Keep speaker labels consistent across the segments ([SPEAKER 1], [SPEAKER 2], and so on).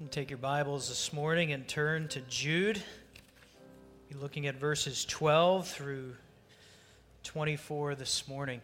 [SPEAKER 1] Take your Bibles this morning and turn to Jude. We're looking at verses 12 through 24 this morning.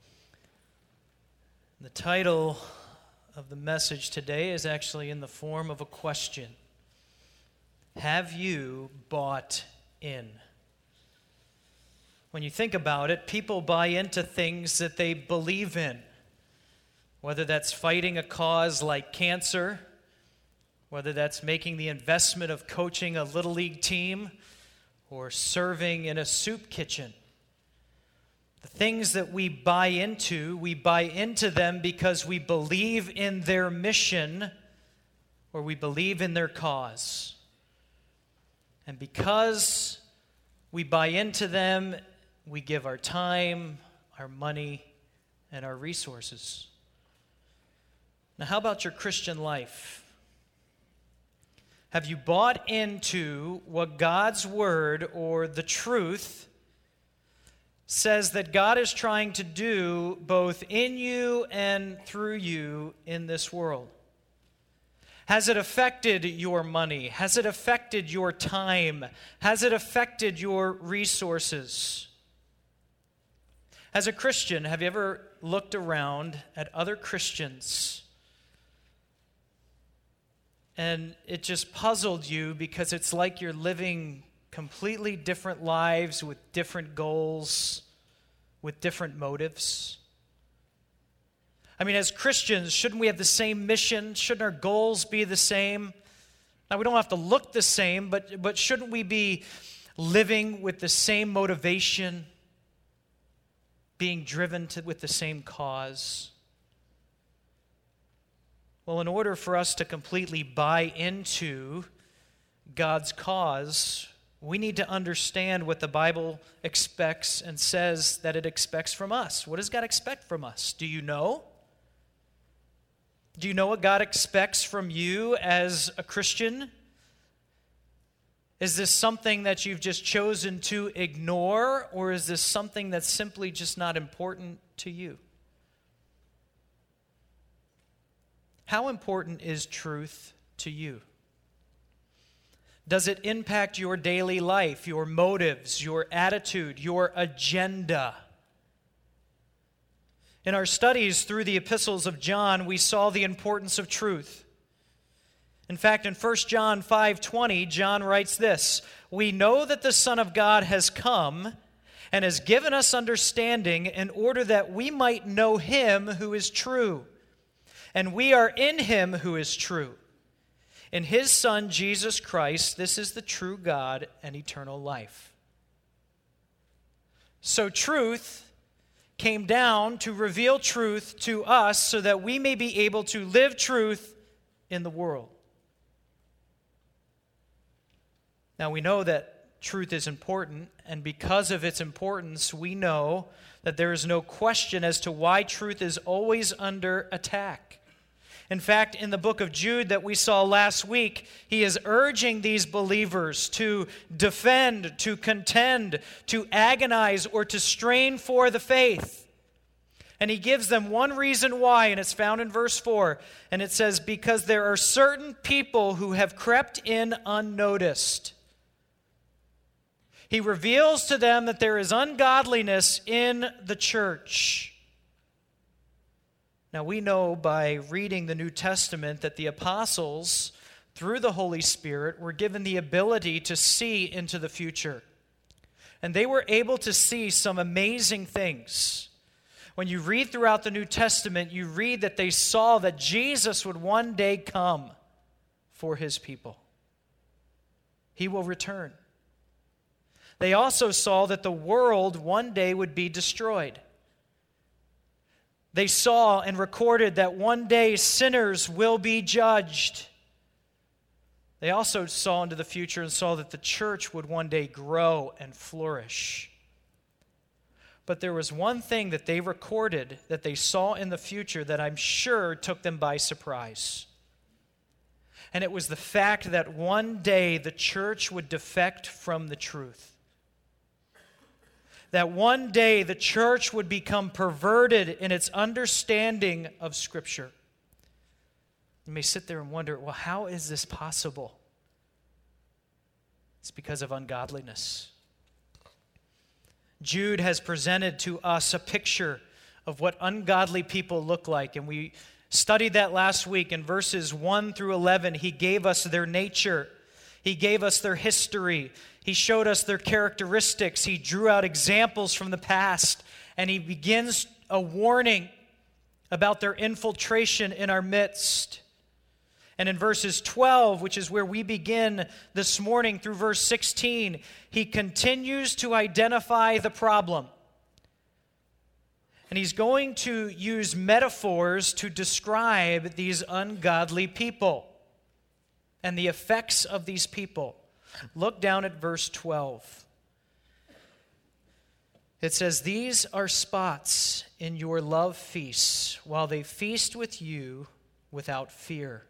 [SPEAKER 1] The title of the message today is actually in the form of a question. Have you bought in? When you think about it, people buy into things that they believe in, whether that's fighting a cause like cancer, whether that's making the investment of coaching a little league team or serving in a soup kitchen. The things that we buy into them because we believe in their mission or we believe in their cause. And because we buy into them, we give our time, our money, and our resources. Now, how about your Christian life? Have you bought into what God's Word or the truth says that God is trying to do both in you and through you in this world? Has it affected your money? Has it affected your time? Has it affected your resources? As a Christian, have you ever looked around at other Christians and it just puzzled you because it's like you're living completely different lives with different goals, with different motives? I mean, as Christians, shouldn't we have the same mission? Shouldn't our goals be the same? Now, we don't have to look the same, but shouldn't we be living with the same motivation, being driven with the same cause? Well, in order for us to completely buy into God's cause, we need to understand what the Bible expects and says that it expects from us. What does God expect from us? Do you know? Do you know what God expects from you as a Christian? Is this something that you've just chosen to ignore, or is this something that's simply just not important to you? How important is truth to you? Does it impact your daily life, your motives, your attitude, your agenda? In our studies through the epistles of John, we saw the importance of truth. In fact, in 1 John 5:20, John writes this: "We know that the Son of God has come and has given us understanding in order that we might know Him who is true. And we are in Him who is true. In His Son, Jesus Christ, this is the true God and eternal life." So truth came down to reveal truth to us so that we may be able to live truth in the world. Now, we know that truth is important, and because of its importance, we know that there is no question as to why truth is always under attack. In fact, in the book of Jude that we saw last week, he is urging these believers to defend, to contend, to agonize, or to strain for the faith. And he gives them one reason why, and it's found in verse 4. And it says, "Because there are certain people who have crept in unnoticed." He reveals to them that there is ungodliness in the church. Now, we know by reading the New Testament that the apostles, through the Holy Spirit, were given the ability to see into the future. And they were able to see some amazing things. When you read throughout the New Testament, you read that they saw that Jesus would one day come for His people. He will return. They also saw that the world one day would be destroyed. They saw and recorded that one day sinners will be judged. They also saw into the future and saw that the church would one day grow and flourish. But there was one thing that they recorded that they saw in the future that I'm sure took them by surprise. And it was the fact that one day the church would defect from the truth. that one day the church would become perverted in its understanding of Scripture. You may sit there and wonder, well, how is this possible? It's because of ungodliness. Jude has presented to us a picture of what ungodly people look like, and we studied that last week. In verses 1 through 11, he gave us their nature. He gave us their history. He showed us their characteristics. He drew out examples from the past, and he begins a warning about their infiltration in our midst. And in verses 12, which is where we begin this morning, through verse 16, he continues to identify the problem. And he's going to use metaphors to describe these ungodly people and the effects of these people. Look down at verse 12. It says, "These are spots in your love feasts, while they feast with you without fear."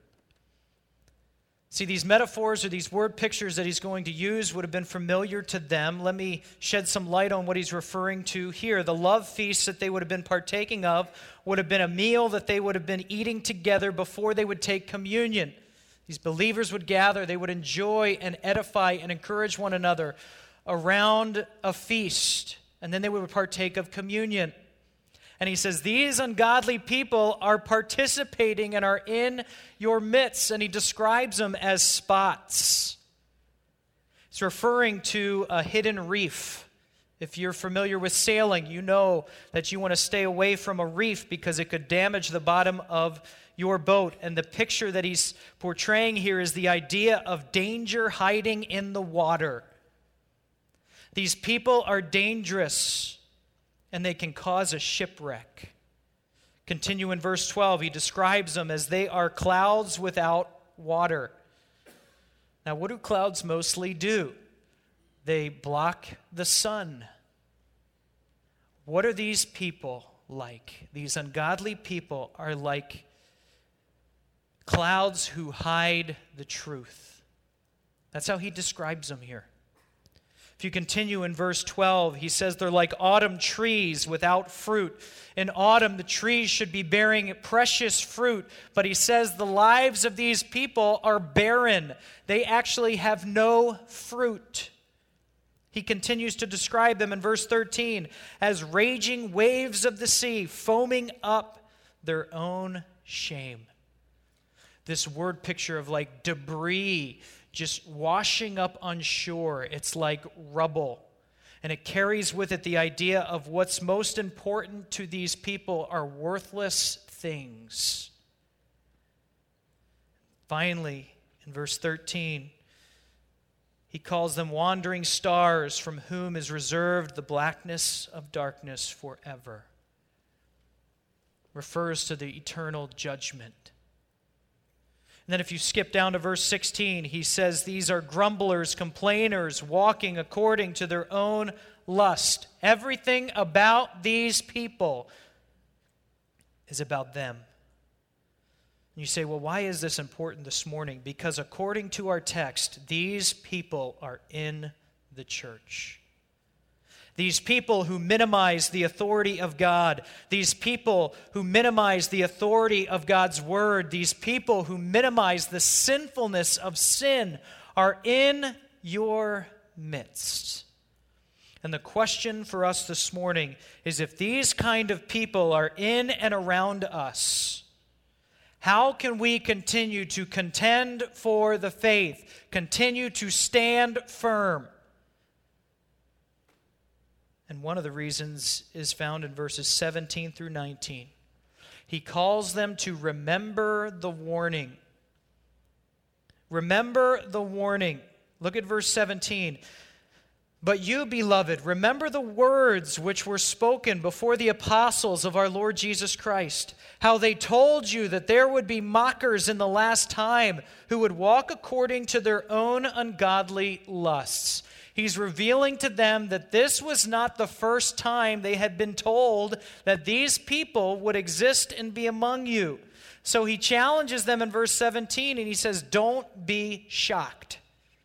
[SPEAKER 1] See, these metaphors or these word pictures that he's going to use would have been familiar to them. Let me shed some light on what he's referring to here. The love feasts that they would have been partaking of would have been a meal that they would have been eating together before they would take communion. These believers would gather, they would enjoy and edify and encourage one another around a feast, and then they would partake of communion. And he says, these ungodly people are participating and are in your midst. And he describes them as spots. It's referring to a hidden reef. If you're familiar with sailing, you know that you want to stay away from a reef because it could damage the bottom of your boat. And the picture that he's portraying here is the idea of danger hiding in the water. These people are dangerous, and they can cause a shipwreck. Continue in verse 12. He describes them as they are clouds without water. Now, what do clouds mostly do? They block the sun. What are these people like? These ungodly people are like clouds who hide the truth. That's how he describes them here. If you continue in verse 12, he says they're like autumn trees without fruit. In autumn, the trees should be bearing precious fruit, but he says the lives of these people are barren. They actually have no fruit. He continues to describe them in verse 13 as raging waves of the sea, foaming up their own shame. This word picture of like debris just washing up on shore. It's like rubble. And it carries with it the idea of what's most important to these people are worthless things. Finally, in verse 13, he calls them wandering stars, from whom is reserved the blackness of darkness forever. Refers to the eternal judgment. And then if you skip down to verse 16, he says these are grumblers, complainers, walking according to their own lust. Everything about these people is about them. And you say, well, why is this important this morning? Because according to our text, these people are in the church. These people who minimize the authority of God, these people who minimize the authority of God's word, these people who minimize the sinfulness of sin are in your midst. And the question for us this morning is, if these kind of people are in and around us, how can we continue to contend for the faith, continue to stand firm? And one of the reasons is found in verses 17 through 19. He calls them to remember the warning. Remember the warning. Look at verse 17. But you, beloved, remember the words which were spoken before the apostles of our Lord Jesus Christ, how they told you that there would be mockers in the last time who would walk according to their own ungodly lusts. He's revealing to them that this was not the first time they had been told that these people would exist and be among you. So he challenges them in verse 17, and he says, don't be shocked.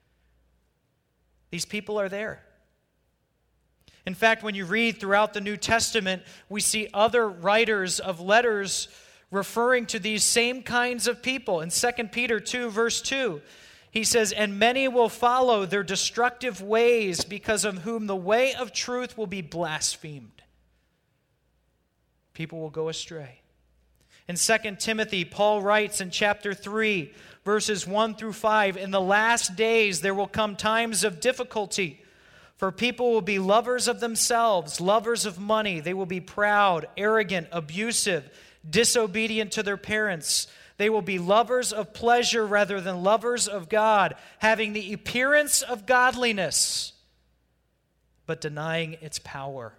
[SPEAKER 1] These people are there. In fact, when you read throughout the New Testament, we see other writers of letters referring to these same kinds of people. In 2 Peter 2, verse 2, he says, "And many will follow their destructive ways, because of whom the way of truth will be blasphemed." People will go astray. In 2 Timothy, Paul writes in chapter 3, verses 1 through 5, "In the last days there will come times of difficulty, for people will be lovers of themselves, lovers of money. They will be proud, arrogant, abusive, disobedient to their parents. They will be lovers of pleasure rather than lovers of God, having the appearance of godliness, but denying its power."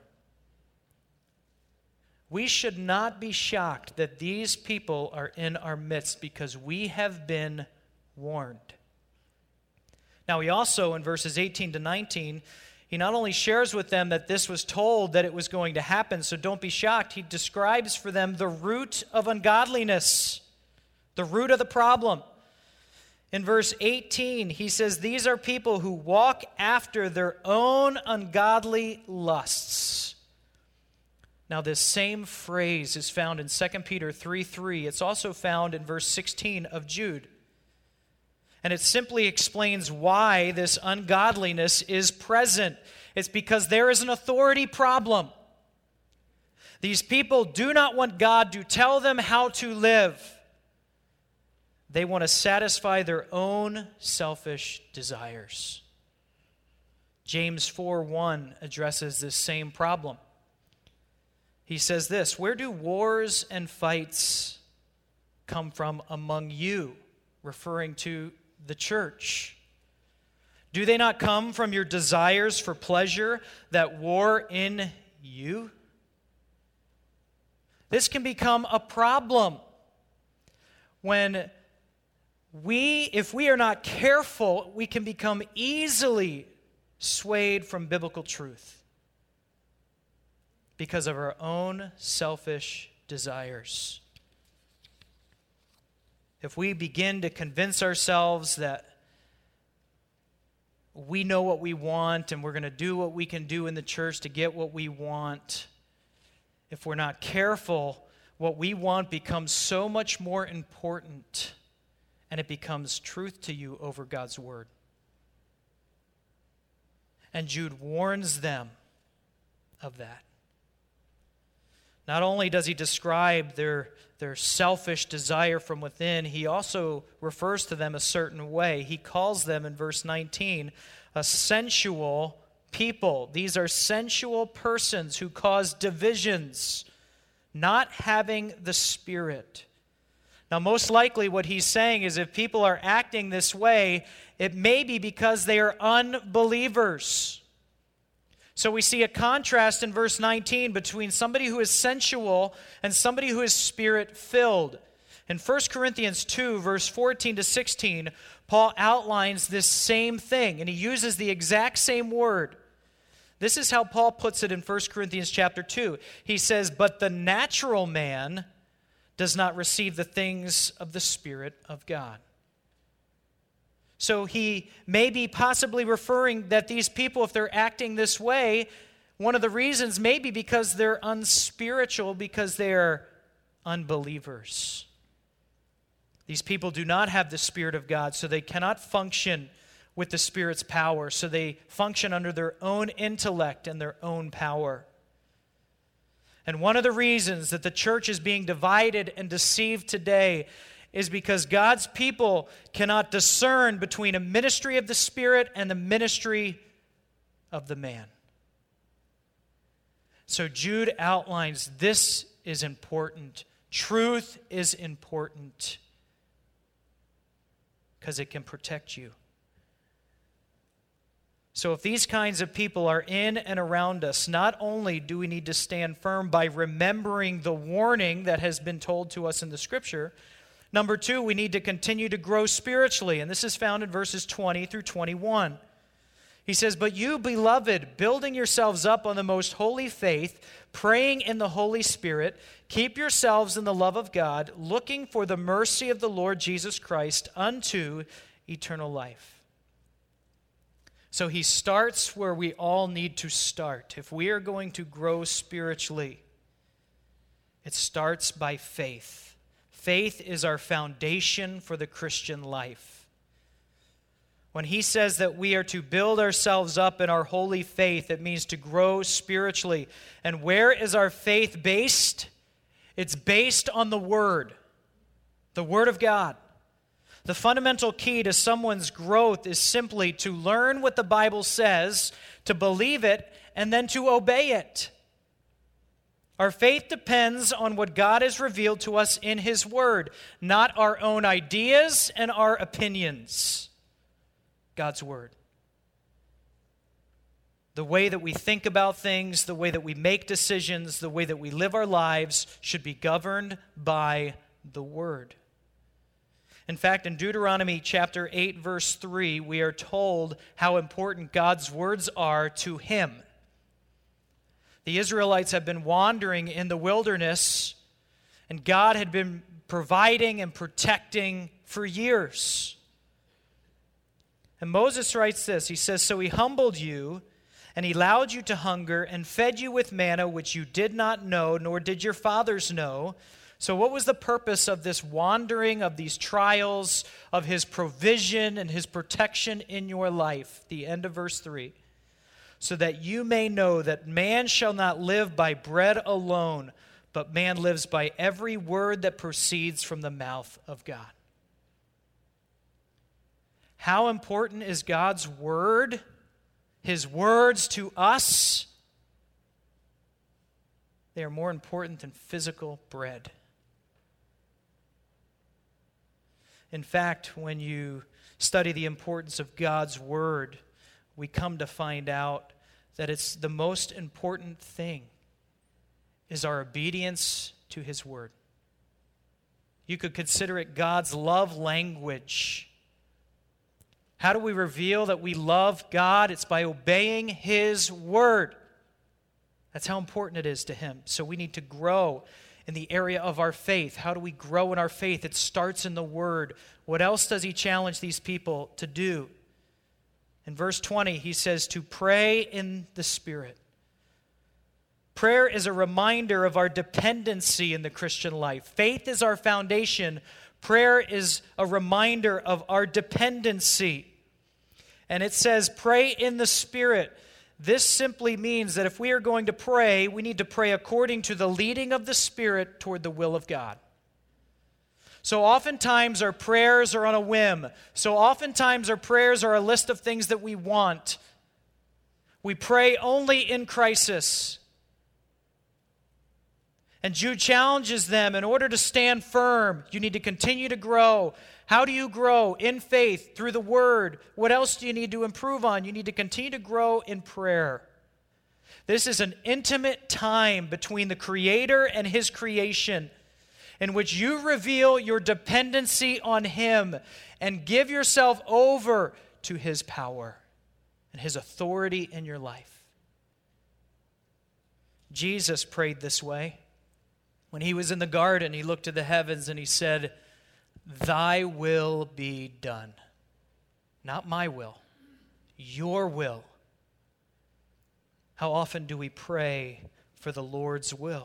[SPEAKER 1] We should not be shocked that these people are in our midst, because we have been warned. Now, he also, in verses 18 to 19, he not only shares with them that this was told that it was going to happen, so don't be shocked. He describes for them the root of ungodliness, the root of the problem. In verse 18, he says, "These are people who walk after their own ungodly lusts." Now, this same phrase is found in 2 Peter 3:3. It's also found in verse 16 of Jude. And it simply explains why this ungodliness is present. It's because there is an authority problem. These people do not want God to tell them how to live. They want to satisfy their own selfish desires. James 4:1 addresses this same problem. He says this, "Where do wars and fights come from among you?" Referring to the church. "Do they not come from your desires for pleasure that war in you?" This can become a problem when if we are not careful, we can become easily swayed from biblical truth because of our own selfish desires. If we begin to convince ourselves that we know what we want and we're going to do what we can do in the church to get what we want, if we're not careful, what we want becomes so much more important, and it becomes truth to you over God's word. And Jude warns them of that. Not only does he describe their selfish desire from within, he also refers to them a certain way. He calls them in verse 19 a sensual people. These are sensual persons who cause divisions, not having the Spirit. Now, most likely what he's saying is if people are acting this way, it may be because they are unbelievers. So we see a contrast in verse 19 between somebody who is sensual and somebody who is Spirit-filled. In 1 Corinthians 2, verse 14 to 16, Paul outlines this same thing, and he uses the exact same word. This is how Paul puts it in 1 Corinthians chapter 2. He says, "But the natural man does not receive the things of the Spirit of God." So he may be possibly referring that these people, if they're acting this way, one of the reasons may be because they're unspiritual, because they're unbelievers. These people do not have the Spirit of God, so they cannot function with the Spirit's power. So they function under their own intellect and their own power. And one of the reasons that the church is being divided and deceived today is because God's people cannot discern between a ministry of the Spirit and the ministry of the man. So Jude outlines this is important. Truth is important because it can protect you. So if these kinds of people are in and around us, not only do we need to stand firm by remembering the warning that has been told to us in the Scripture, number two, we need to continue to grow spiritually, and this is found in verses 20 through 21. He says, "But you, beloved, building yourselves up on the most holy faith, praying in the Holy Spirit, keep yourselves in the love of God, looking for the mercy of the Lord Jesus Christ unto eternal life." So he starts where we all need to start. If we are going to grow spiritually, it starts by faith. Faith is our foundation for the Christian life. When he says that we are to build ourselves up in our holy faith, it means to grow spiritually. And where is our faith based? It's based on the Word of God. The fundamental key to someone's growth is simply to learn what the Bible says, to believe it, and then to obey it. Our faith depends on what God has revealed to us in His Word, not our own ideas and our opinions. God's Word. The way that we think about things, the way that we make decisions, the way that we live our lives should be governed by the Word. In fact, in Deuteronomy chapter 8, verse 3, we are told how important God's words are to Him. The Israelites have been wandering in the wilderness, and God had been providing and protecting for years. And Moses writes this, he says, "So He humbled you, and He allowed you to hunger, and fed you with manna which you did not know, nor did your fathers know." So what was the purpose of this wandering, of these trials, of His provision and His protection in your life? The end of verse 3. "So that you may know that man shall not live by bread alone, but man lives by every word that proceeds from the mouth of God." How important is God's Word, His words to us? They are more important than physical bread. In fact, when you study the importance of God's Word, we come to find out that it's the most important thing is our obedience to His Word. You could consider it God's love language. How do we reveal that we love God? It's by obeying His Word. That's how important it is to Him. So we need to grow in the area of our faith. How do we grow in our faith? It starts in the Word. What else does He challenge these people to do? In verse 20, He says to pray in the Spirit. Prayer is a reminder of our dependency in the Christian life. Faith is our foundation. Prayer is a reminder of our dependency. And it says, pray in the Spirit. This simply means that if we are going to pray, we need to pray according to the leading of the Spirit toward the will of God. So oftentimes our prayers are on a whim. So oftentimes our prayers are a list of things that we want. We pray only in crisis. And Jude challenges them, in order to stand firm, you need to continue to grow. How do you grow? In faith, through the Word. What else do you need to improve on? You need to continue to grow in prayer. This is an intimate time between the Creator and His creation, in which you reveal your dependency on Him and give yourself over to His power and His authority in your life. Jesus prayed this way. When He was in the garden, He looked to the heavens and He said, "Thy will be done." Not my will, your will. How often do we pray for the Lord's will?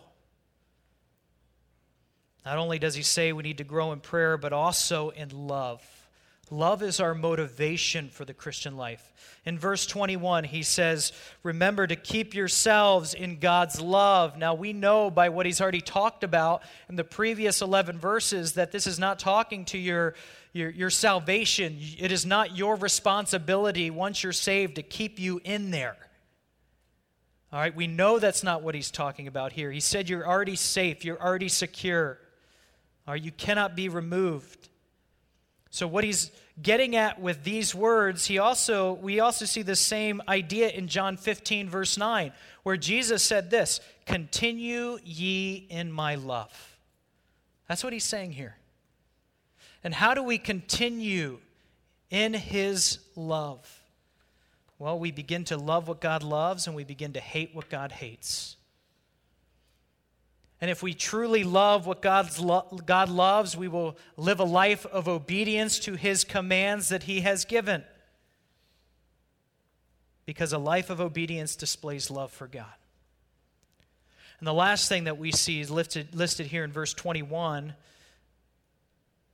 [SPEAKER 1] Not only does He say we need to grow in prayer, but also in love. Love is our motivation for the Christian life. In verse 21, He says, remember to keep yourselves in God's love. Now we know by what He's already talked about in the previous 11 verses that this is not talking to your salvation. It is not your responsibility once you're saved to keep you in there. All right, we know that's not what He's talking about here. He said you're already safe, you're already secure. All right, you cannot be removed. So what He's getting at with these words, we also see the same idea in John 15, verse 9, where Jesus said this, continue ye in my love. That's what He's saying here. And how do we continue in His love? Well, we begin to love what God loves and we begin to hate what God hates. And if we truly love what God loves, we will live a life of obedience to His commands that He has given. Because a life of obedience displays love for God. And the last thing that we see is listed here in verse 21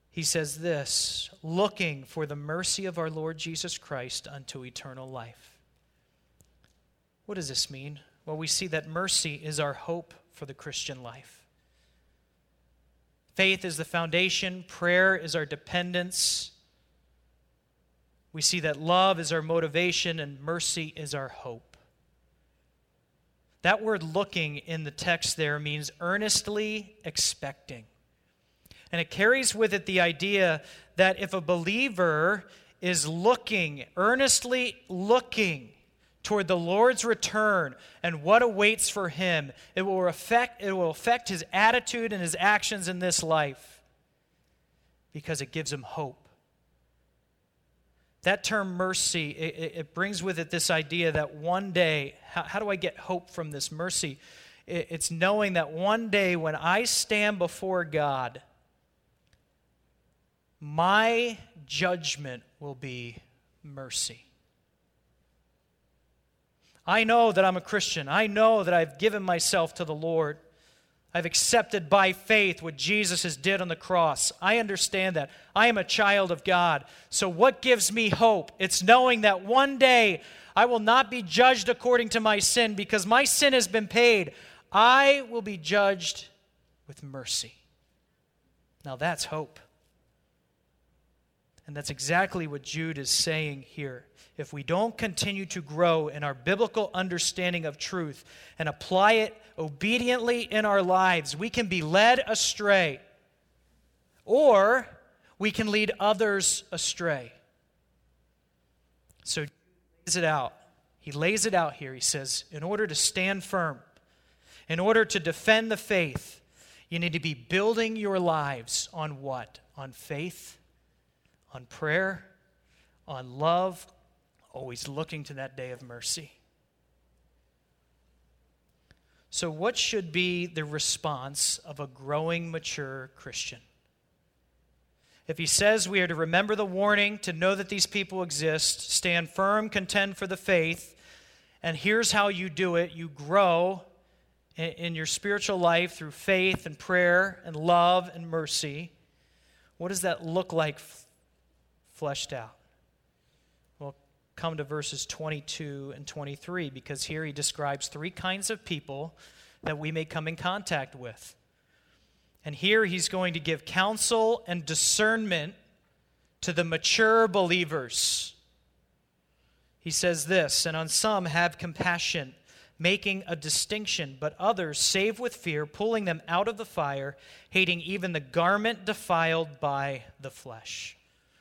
[SPEAKER 1] he says this, looking for the mercy of our Lord Jesus Christ unto eternal life. What does this mean? Well, we see that mercy is our hope for the Christian life. Faith is the foundation. Prayer is our dependence. We see that love is our motivation and mercy is our hope. That word looking in the text there means earnestly expecting. And it carries with it the idea that if a believer is looking, earnestly looking toward the Lord's return and what awaits for him, it will affect his attitude and his actions in this life because it gives him hope. That term mercy, it brings with it this idea that one day, how do I get hope from this mercy? It's knowing that one day when I stand before God, my judgment will be mercy. I know that I'm a Christian. I know that I've given myself to the Lord. I've accepted by faith what Jesus has did on the cross. I understand that. I am a child of God. So what gives me hope? It's knowing that one day I will not be judged according to my sin because my sin has been paid. I will be judged with mercy. Now that's hope. And that's exactly what Jude is saying here. If we don't continue to grow in our biblical understanding of truth and apply it obediently in our lives, we can be led astray, or we can lead others astray. So he lays it out. He lays it out here. He says, in order to stand firm, in order to defend the faith, you need to be building your lives on what? On faith, on prayer, on love, always looking to that day of mercy. So what should be the response of a growing, mature Christian? If he says we are to remember the warning, to know that these people exist, stand firm, contend for the faith, and here's how you do it. You grow in your spiritual life through faith and prayer and love and mercy. What does that look like fleshed out? Well, come to verses 22 and 23, because here he describes three kinds of people that we may come in contact with. And here he's going to give counsel and discernment to the mature believers. He says this, and on some have compassion, making a distinction, but others save with fear, pulling them out of the fire, hating even the garment defiled by the flesh.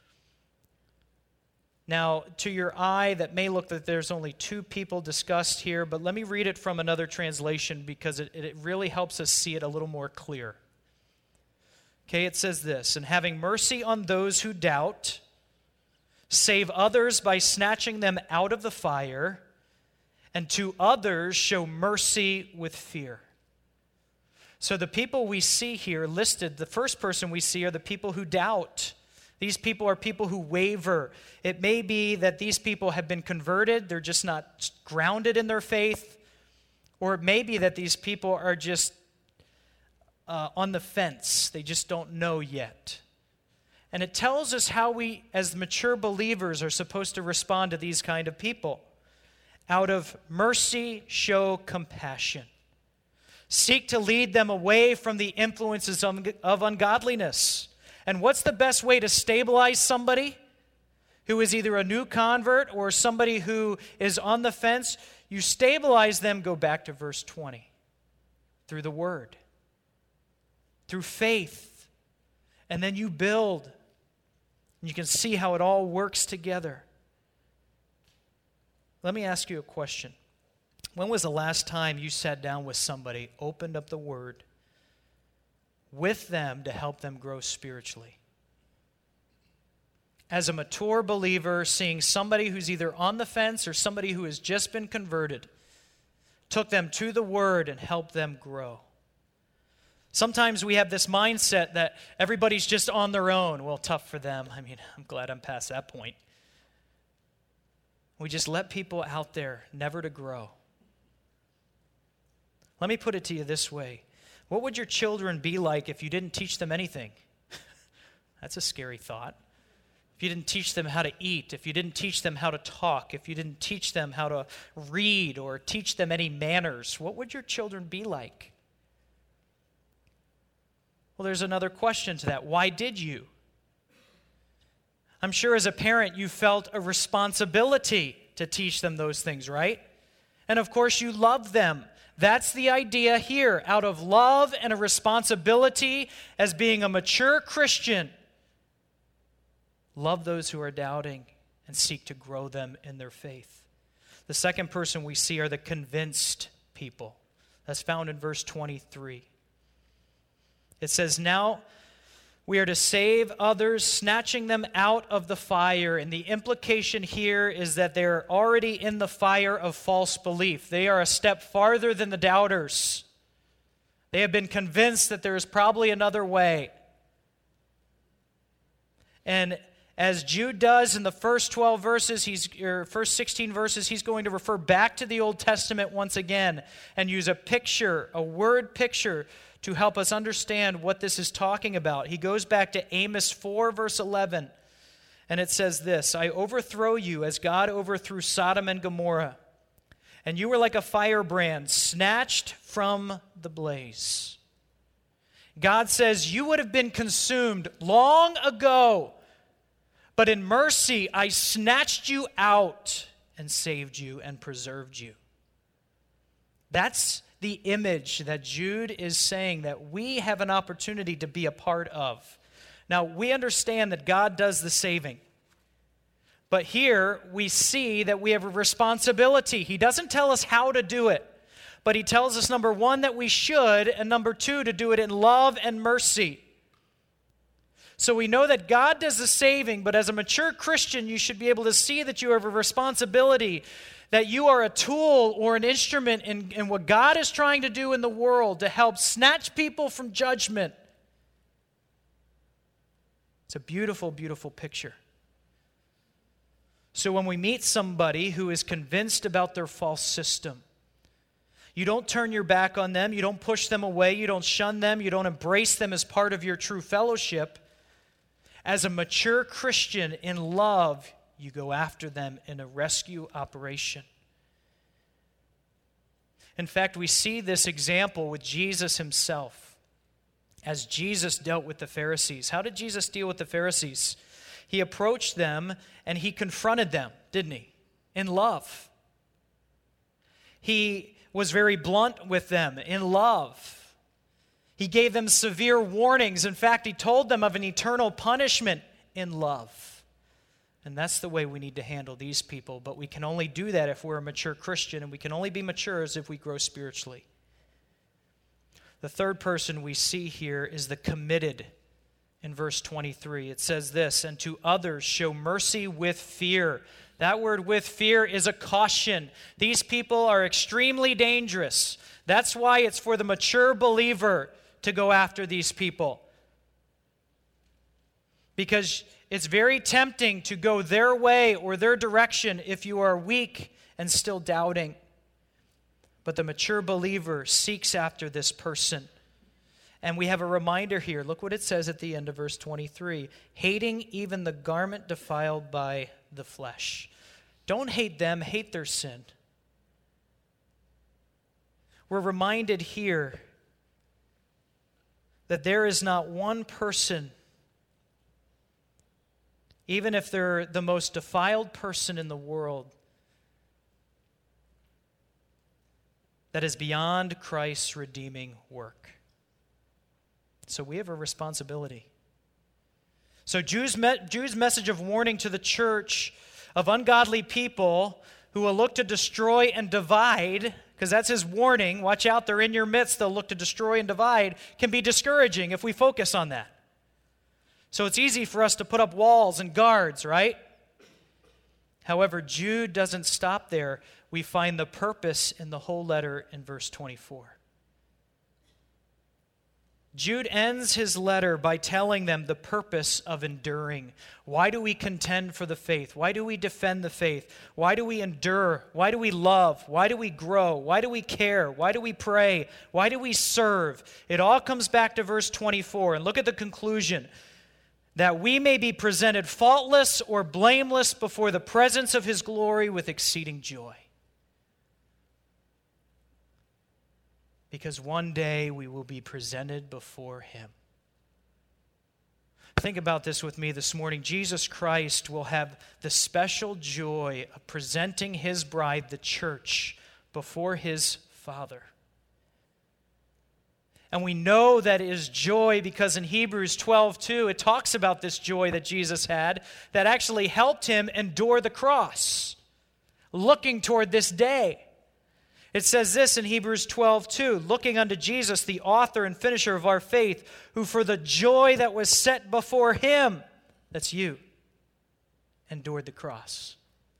[SPEAKER 1] Now, to your eye, that may look that there's only two people discussed here, but let me read it from another translation because it really helps us see it a little more clear. Okay, it says this, and having mercy on those who doubt, save others by snatching them out of the fire, and to others show mercy with fear. So the people we see here listed, the first person we see are the people who doubt. These people are people who waver. It may be that these people have been converted, they're just not grounded in their faith, or it may be that these people are just on the fence. They just don't know yet. And it tells us how we, as mature believers, are supposed to respond to these kind of people. Out of mercy, show compassion. Seek to lead them away from the influences of ungodliness. And what's the best way to stabilize somebody who is either a new convert or somebody who is on the fence? You stabilize them, go back to verse 20, through the word, through faith, and then you build. And you can see how it all works together. Let me ask you a question. When was the last time you sat down with somebody, opened up the Word with them to help them grow spiritually? As a mature believer, seeing somebody who's either on the fence or somebody who has just been converted, took them to the Word and helped them grow. Sometimes we have this mindset that everybody's just on their own. Well, tough for them. I mean, I'm glad I'm past that point. We just let people out there never to grow. Let me put it to you this way. What would your children be like if you didn't teach them anything? That's a scary thought. If you didn't teach them how to eat, if you didn't teach them how to talk, if you didn't teach them how to read or teach them any manners, what would your children be like? Well, there's another question to that. Why did you? I'm sure as a parent you felt a responsibility to teach them those things, right? And of course you love them. That's the idea here. Out of love and a responsibility as being a mature Christian, love those who are doubting and seek to grow them in their faith. The second person we see are the convinced people. That's found in verse 23. It says, "Now we are to save others, snatching them out of the fire." And the implication here is that they're already in the fire of false belief. They are a step farther than the doubters. They have been convinced that there is probably another way. And as Jude does in the first 12 verses, first 16 verses, he's going to refer back to the Old Testament once again and use a picture, a word picture, to help us understand what this is talking about. He goes back to Amos 4, verse 11, and it says this, "I overthrow you as God overthrew Sodom and Gomorrah, and you were like a firebrand snatched from the blaze." God says, you would have been consumed long ago, but in mercy, I snatched you out and saved you and preserved you. That's the image that Jude is saying that we have an opportunity to be a part of. Now, we understand that God does the saving. But here we see that we have a responsibility. He doesn't tell us how to do it, but he tells us, number one, that we should, and number two, to do it in love and mercy. So we know that God does the saving, but as a mature Christian, you should be able to see that you have a responsibility, that you are a tool or an instrument in what God is trying to do in the world to help snatch people from judgment. It's a beautiful, beautiful picture. So when we meet somebody who is convinced about their false system, you don't turn your back on them, you don't push them away, you don't shun them, you don't embrace them as part of your true fellowship. As a mature Christian in love, you go after them in a rescue operation. In fact, we see this example with Jesus himself. As Jesus dealt with the Pharisees. How did Jesus deal with the Pharisees? He approached them and he confronted them, didn't he? In love. He was very blunt with them in love. He gave them severe warnings. In fact, he told them of an eternal punishment in love. And that's the way we need to handle these people. But we can only do that if we're a mature Christian, and we can only be mature as if we grow spiritually. The third person we see here is the committed. In verse 23, it says this, "And to others show mercy with fear." That word "with fear" is a caution. These people are extremely dangerous. That's why it's for the mature believer to go after these people. Because it's very tempting to go their way or their direction if you are weak and still doubting. But the mature believer seeks after this person. And we have a reminder here. Look what it says at the end of verse 23. "Hating even the garment defiled by the flesh." Don't hate them, hate their sin. We're reminded here that there is not one person, even if they're the most defiled person in the world, that is beyond Christ's redeeming work. So we have a responsibility. So Jude's message of warning to the church of ungodly people who will look to destroy and divide, because that's his warning, watch out, they're in your midst, they'll look to destroy and divide, can be discouraging if we focus on that. So it's easy for us to put up walls and guards, right? However, Jude doesn't stop there. We find the purpose in the whole letter in verse 24. Jude ends his letter by telling them the purpose of enduring. Why do we contend for the faith? Why do we defend the faith? Why do we endure? Why do we love? Why do we grow? Why do we care? Why do we pray? Why do we serve? It all comes back to verse 24. And look at the conclusion. that we may be presented faultless or blameless before the presence of his glory with exceeding joy. Because one day we will be presented before him. Think about this with me this morning. Jesus Christ will have the special joy of presenting his bride, the church, before his Father. And we know that it is joy because in Hebrews 12:2, it talks about this joy that Jesus had that actually helped him endure the cross, looking toward this day. It says this in Hebrews 12:2, looking unto Jesus, the author and finisher of our faith, who for the joy that was set before him, that's you, endured the cross.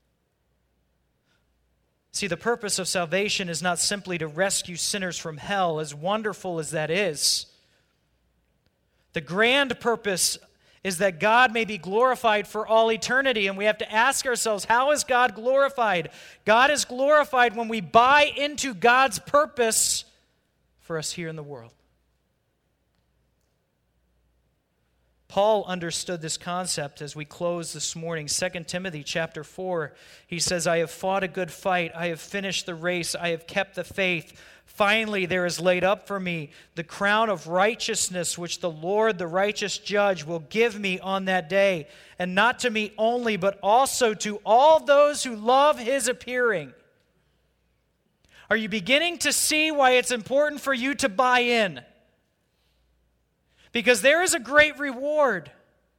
[SPEAKER 1] See, the purpose of salvation is not simply to rescue sinners from hell, as wonderful as that is. The grand purpose is that God may be glorified for all eternity. And we have to ask ourselves, how is God glorified? God is glorified when we buy into God's purpose for us here in the world. Paul understood this concept as we close this morning. 2 Timothy chapter 4, he says, I have fought a good fight. I have finished the race. I have kept the faith. Finally, there is laid up for me the crown of righteousness, which the Lord, the righteous judge, will give me on that day. And not to me only, but also to all those who love his appearing. Are you beginning to see why it's important for you to buy in? Because there is a great reward.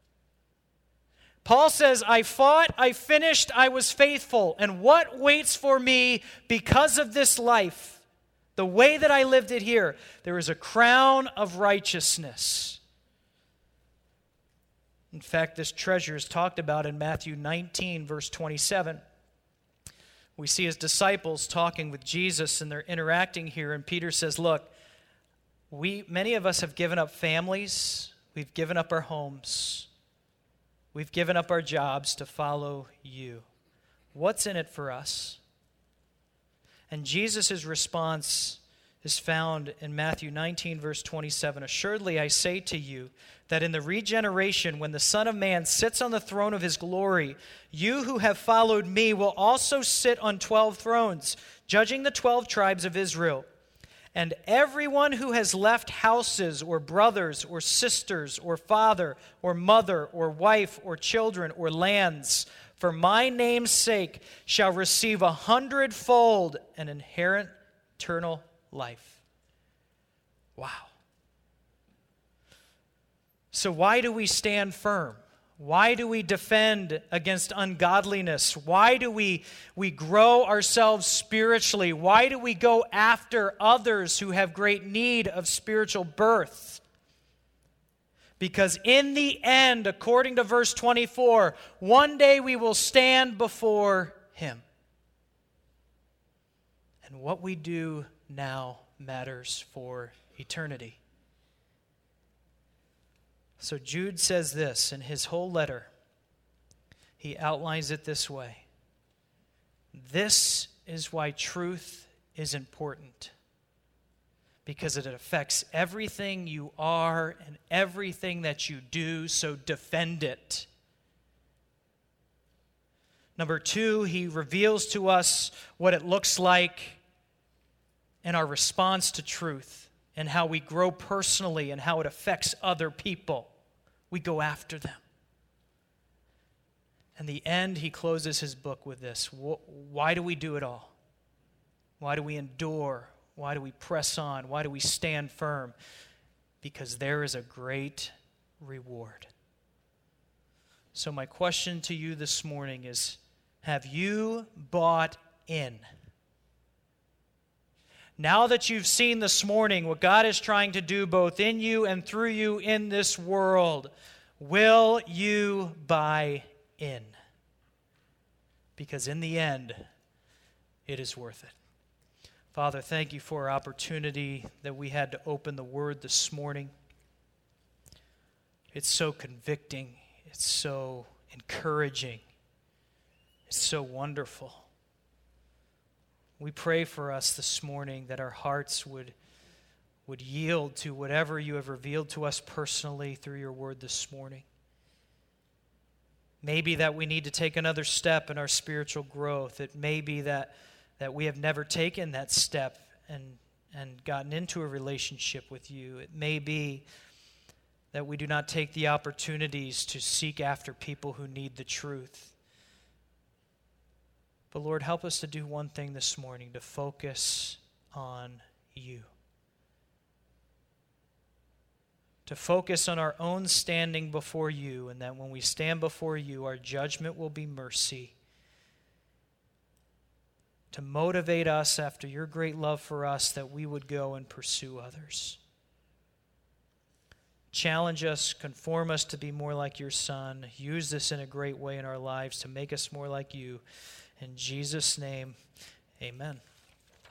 [SPEAKER 1] Paul says, I fought, I finished, I was faithful. And what waits for me because of this life, the way that I lived it here? There is a crown of righteousness. In fact, this treasure is talked about in Matthew 19, verse 27. We see his disciples talking with Jesus, and they're interacting here. And Peter says, look, many of us have given up families, we've given up our homes, we've given up our jobs to follow you. What's in it for us? And Jesus' response is found in Matthew 19, verse 27. Assuredly, I say to you that in the regeneration, when the Son of Man sits on the throne of his glory, you who have followed me will also sit on 12 thrones, judging the 12 tribes of Israel. And everyone who has left houses or brothers or sisters or father or mother or wife or children or lands for my name's sake shall receive 100-fold and inherit eternal life. Wow. So why do we stand firm? Why do we defend against ungodliness? Why do we grow ourselves spiritually? Why do we go after others who have great need of spiritual birth? Because in the end, according to verse 24, one day we will stand before him. And what we do now matters for eternity. So Jude says this in his whole letter. He outlines it this way. This is why truth is important. Because it affects everything you are and everything that you do, so defend it. Number 2, he reveals to us what it looks like in our response to truth and how we grow personally and how it affects other people. We go after them. In the end, he closes his book with this. Why do we do it all? Why do we endure? Why do we press on? Why do we stand firm? Because there is a great reward. So my question to you this morning is, have you bought in? Now that you've seen this morning what God is trying to do both in you and through you in this world, will you buy in? Because in the end, it is worth it. Father, thank you for our opportunity that we had to open the Word this morning. It's so convicting. It's so encouraging. It's so wonderful. We pray for us this morning that our hearts would yield to whatever you have revealed to us personally through your word this morning. Maybe that we need to take another step in our spiritual growth. It may be that we have never taken that step and gotten into a relationship with you. It may be that we do not take the opportunities to seek after people who need the truth. But Lord, help us to do one thing this morning, to focus on you. To focus on our own standing before you, and that when we stand before you, our judgment will be mercy. To motivate us after your great love for us, that we would go and pursue others. Challenge us, conform us to be more like your Son. Use this in a great way in our lives to make us more like you. In Jesus' name, amen.